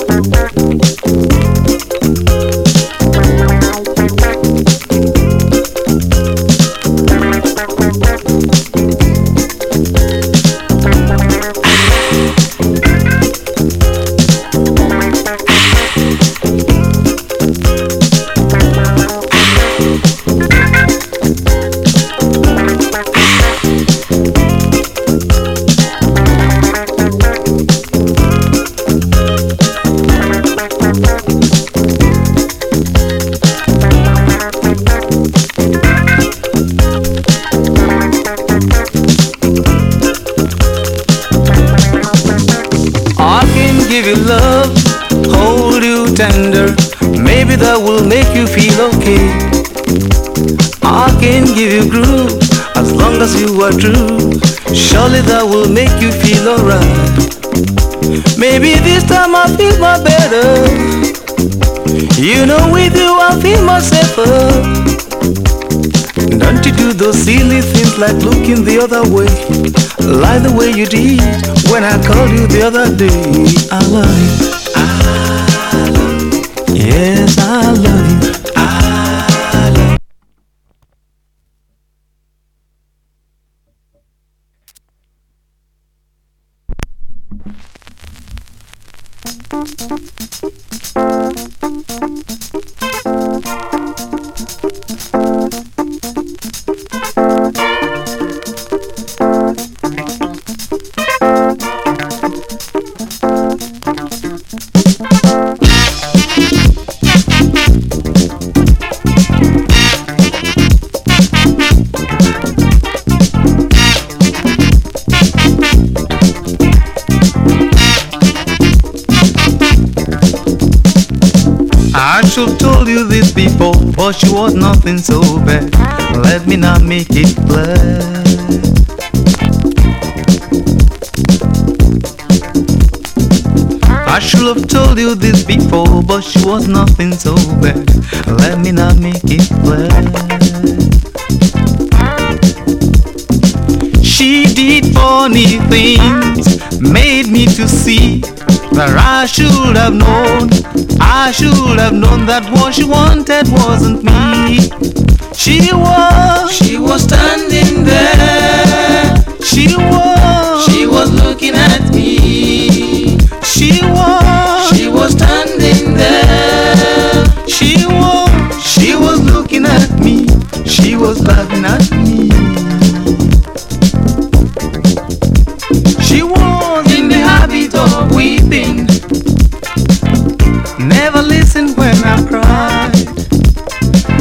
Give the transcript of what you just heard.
give you love, hold you tender. Maybe that will make you feel okay. I can give you groove as long as you are true. Surely that will make you feel alright. Maybe this time I feel much better. You know with you I feel much safer. Don't you do those silly things like looking the other way, like the way you did when I called you the other day. I love you, I love you, yes I love you, I love you. I should have told you this before, but you was nothing so bad. Let me not make it bad. I should have told you this before, but she was nothing so bad. Let me not make it bad. She did funny things, made me to see that I should have known that what she wanted wasn't me. She was standing there. She was looking at me. She was standing there. She was looking at me. She was laughing at me. She was in the habit of weeping. Never listen when I cry.